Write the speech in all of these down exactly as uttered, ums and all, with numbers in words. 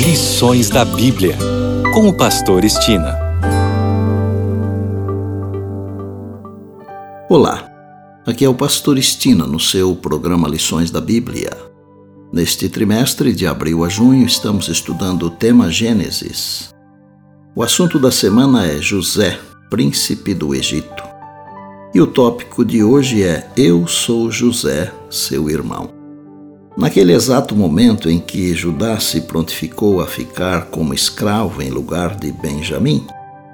Lições da Bíblia, com o pastor Estina. Olá, aqui é o pastor Estina no seu programa Lições da Bíblia. Neste trimestre, de abril a junho, estamos estudando o tema Gênesis. O assunto da semana é José, príncipe do Egito. E o tópico de hoje é Eu sou José, seu irmão. Naquele exato momento em que Judá se prontificou a ficar como escravo em lugar de Benjamim,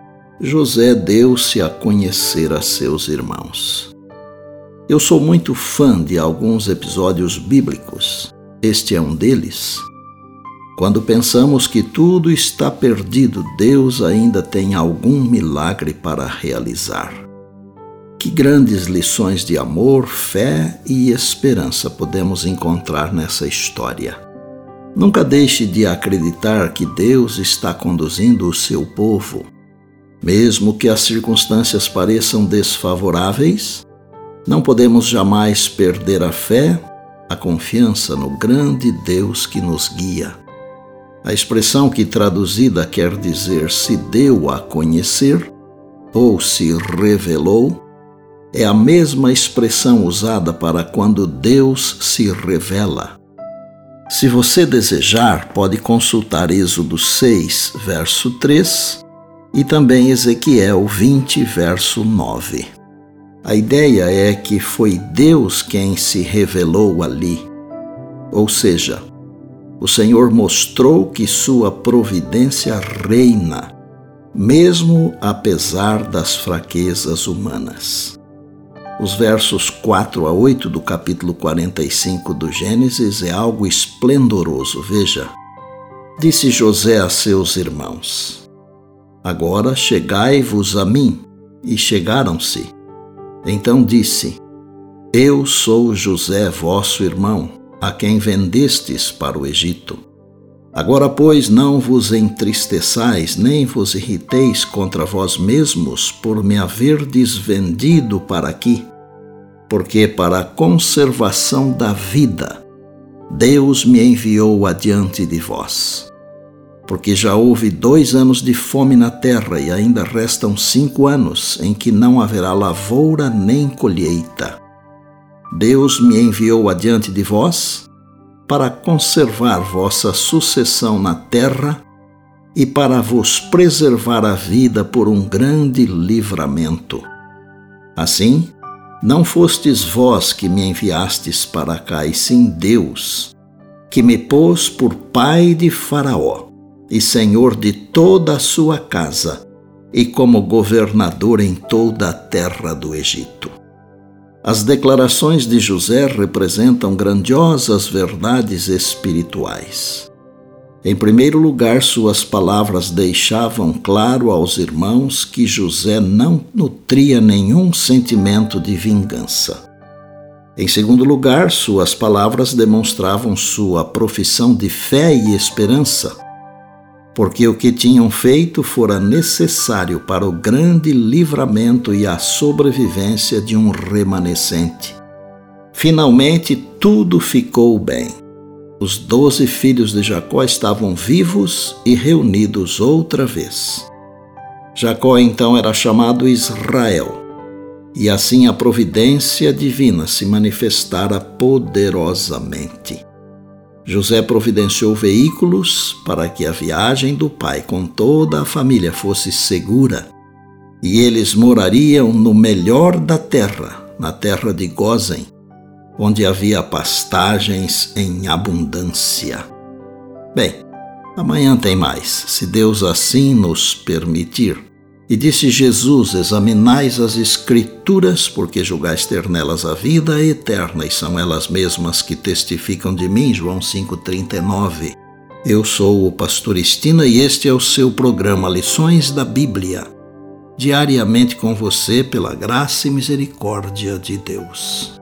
José deu-se a conhecer a seus irmãos. Eu sou muito fã de alguns episódios bíblicos. Este é um deles. Quando pensamos que tudo está perdido, Deus ainda tem algum milagre para realizar. Que grandes lições de amor, fé e esperança podemos encontrar nessa história. Nunca deixe de acreditar que Deus está conduzindo o seu povo. Mesmo que as circunstâncias pareçam desfavoráveis, não podemos jamais perder a fé, a confiança no grande Deus que nos guia. A expressão que traduzida quer dizer se deu a conhecer ou se revelou, é a mesma expressão usada para quando Deus se revela. Se você desejar, pode consultar Êxodo seis, verso três, e também Ezequiel vinte, verso nove. A ideia é que foi Deus quem se revelou ali. Ou seja, o Senhor mostrou que sua providência reina, mesmo apesar das fraquezas humanas. Os versos quatro a oito do capítulo quarenta e cinco do Gênesis é algo esplendoroso. Veja, disse José a seus irmãos: Agora chegai-vos a mim. E chegaram-se. Então disse: Eu sou José, vosso irmão, a quem vendestes para o Egito. Agora, pois, não vos entristeçais, nem vos irriteis contra vós mesmos por me haverdes vendido para aqui, porque para a conservação da vida Deus me enviou adiante de vós. Porque já houve dois anos de fome na terra e ainda restam cinco anos em que não haverá lavoura nem colheita. Deus me enviou adiante de vós para conservar vossa sucessão na terra e para vos preservar a vida por um grande livramento. Assim, não fostes vós que me enviastes para cá, e sim Deus, que me pôs por pai de Faraó e senhor de toda a sua casa, e como governador em toda a terra do Egito. As declarações de José representam grandiosas verdades espirituais. Em primeiro lugar, suas palavras deixavam claro aos irmãos que José não nutria nenhum sentimento de vingança. Em segundo lugar, suas palavras demonstravam sua profissão de fé e esperança, porque o que tinham feito fora necessário para o grande livramento e a sobrevivência de um remanescente. Finalmente, tudo ficou bem. Os doze filhos de Jacó estavam vivos e reunidos outra vez. Jacó então era chamado Israel, e assim a providência divina se manifestara poderosamente. José providenciou veículos para que a viagem do pai com toda a família fosse segura, e eles morariam no melhor da terra, na terra de Gósen, onde havia pastagens em abundância. Bem, amanhã tem mais, se Deus assim nos permitir. E disse Jesus: Examinais as Escrituras, porque julgais ter nelas a vida eterna, e são elas mesmas que testificam de mim. João cinco, trinta e nove. Eu sou o pastor Estina e este é o seu programa Lições da Bíblia, diariamente com você pela graça e misericórdia de Deus.